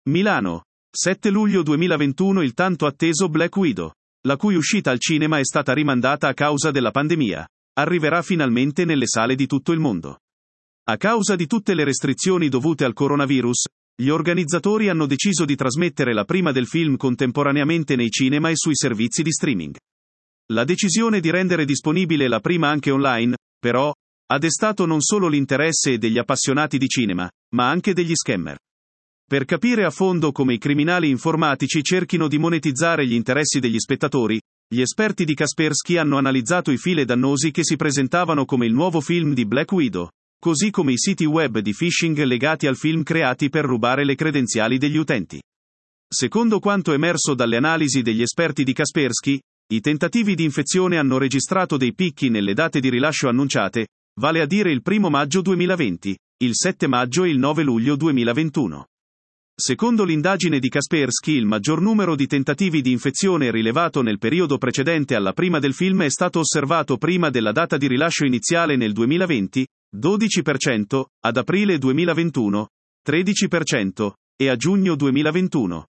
Milano. 7 luglio 2021 il tanto atteso Black Widow, la cui uscita al cinema è stata rimandata a causa della pandemia, arriverà finalmente nelle sale di tutto il mondo. A causa di tutte le restrizioni dovute al coronavirus, gli organizzatori hanno deciso di trasmettere la prima del film contemporaneamente nei cinema e sui servizi di streaming. La decisione di rendere disponibile la prima anche online, però, ha destato non solo l'interesse degli appassionati di cinema, ma anche degli scammer. Per capire a fondo come i criminali informatici cerchino di monetizzare gli interessi degli spettatori, gli esperti di Kaspersky hanno analizzato i file dannosi che si presentavano come il nuovo film di Black Widow, così come i siti web di phishing legati al film creati per rubare le credenziali degli utenti. Secondo quanto emerso dalle analisi degli esperti di Kaspersky, i tentativi di infezione hanno registrato dei picchi nelle date di rilascio annunciate, vale a dire il 1 maggio 2020, il 7 maggio e il 9 luglio 2021. Secondo l'indagine di Kaspersky, il maggior numero di tentativi di infezione rilevato nel periodo precedente alla prima del film è stato osservato prima della data di rilascio iniziale nel 2020, 12%, ad aprile 2021, 13%, e a giugno 2021,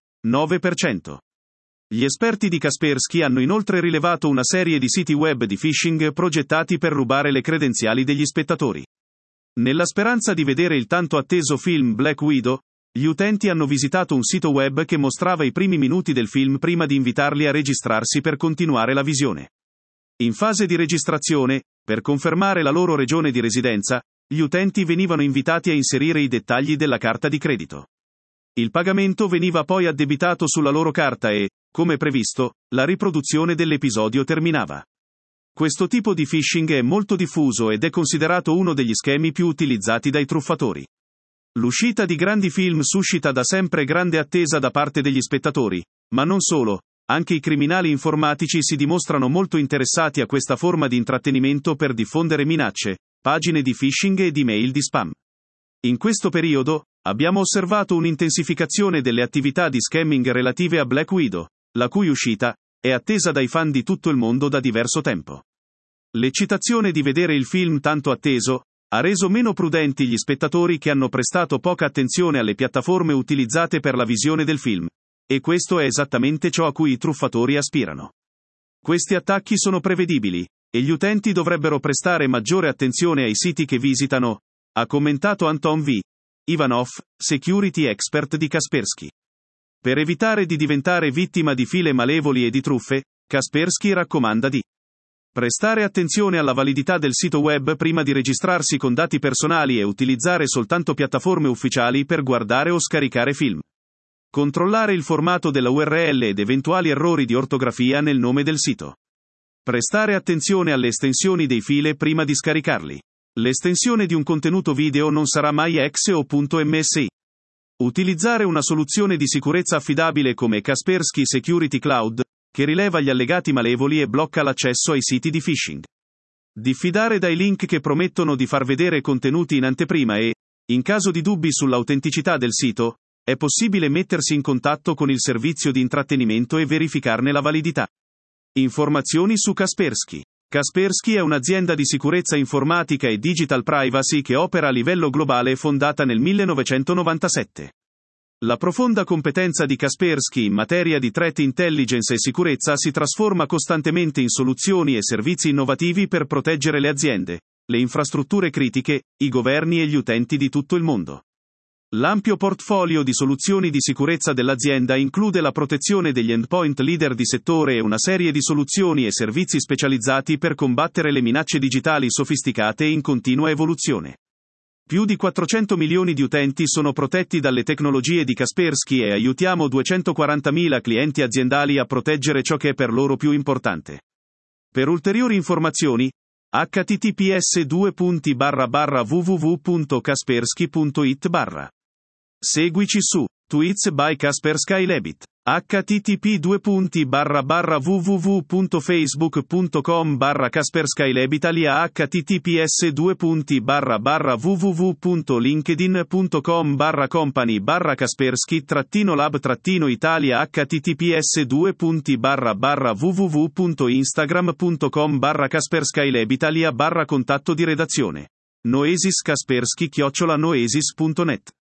9%. Gli esperti di Kaspersky hanno inoltre rilevato una serie di siti web di phishing progettati per rubare le credenziali degli spettatori. Nella speranza di vedere il tanto atteso film Black Widow, gli utenti hanno visitato un sito web che mostrava i primi minuti del film prima di invitarli a registrarsi per continuare la visione. In fase di registrazione, per confermare la loro regione di residenza, gli utenti venivano invitati a inserire i dettagli della carta di credito. Il pagamento veniva poi addebitato sulla loro carta e, come previsto, la riproduzione dell'episodio terminava. Questo tipo di phishing è molto diffuso ed è considerato uno degli schemi più utilizzati dai truffatori. L'uscita di grandi film suscita da sempre grande attesa da parte degli spettatori, ma non solo, anche i criminali informatici si dimostrano molto interessati a questa forma di intrattenimento per diffondere minacce, pagine di phishing e di mail di spam. In questo periodo, abbiamo osservato un'intensificazione delle attività di scamming relative a Black Widow, la cui uscita è attesa dai fan di tutto il mondo da diverso tempo. L'eccitazione di vedere il film tanto atteso ha reso meno prudenti gli spettatori che hanno prestato poca attenzione alle piattaforme utilizzate per la visione del film. E questo è esattamente ciò a cui i truffatori aspirano. Questi attacchi sono prevedibili, e gli utenti dovrebbero prestare maggiore attenzione ai siti che visitano, ha commentato Anton V. Ivanov, security expert di Kaspersky. Per evitare di diventare vittima di file malevoli e di truffe, Kaspersky raccomanda di prestare attenzione alla validità del sito web prima di registrarsi con dati personali e utilizzare soltanto piattaforme ufficiali per guardare o scaricare film. Controllare il formato della URL ed eventuali errori di ortografia nel nome del sito. Prestare attenzione alle estensioni dei file prima di scaricarli. L'estensione di un contenuto video non sarà mai .exe o .msi. Utilizzare una soluzione di sicurezza affidabile come Kaspersky Security Cloud, che rileva gli allegati malevoli e blocca l'accesso ai siti di phishing. Diffidare dai link che promettono di far vedere contenuti in anteprima e, in caso di dubbi sull'autenticità del sito, è possibile mettersi in contatto con il servizio di intrattenimento e verificarne la validità. Informazioni su Kaspersky. Kaspersky è un'azienda di sicurezza informatica e digital privacy che opera a livello globale fondata nel 1997. La profonda competenza di Kaspersky in materia di threat intelligence e sicurezza si trasforma costantemente in soluzioni e servizi innovativi per proteggere le aziende, le infrastrutture critiche, i governi e gli utenti di tutto il mondo. L'ampio portfolio di soluzioni di sicurezza dell'azienda include la protezione degli endpoint leader di settore e una serie di soluzioni e servizi specializzati per combattere le minacce digitali sofisticate e in continua evoluzione. Più di 400 milioni di utenti sono protetti dalle tecnologie di Kaspersky e aiutiamo 240.000 clienti aziendali a proteggere ciò che è per loro più importante. Per ulteriori informazioni, https://www.kaspersky.it/. Seguici su Tweets by Kaspersky Lebit. http://www.facebook.com/kasperskylebitalia https://www.linkedin.com/company/kaspersky-lab-italia https://www.instagram.com/kasperskylebitalia/contatto di redazione. Noesis Kaspersky @noesis.net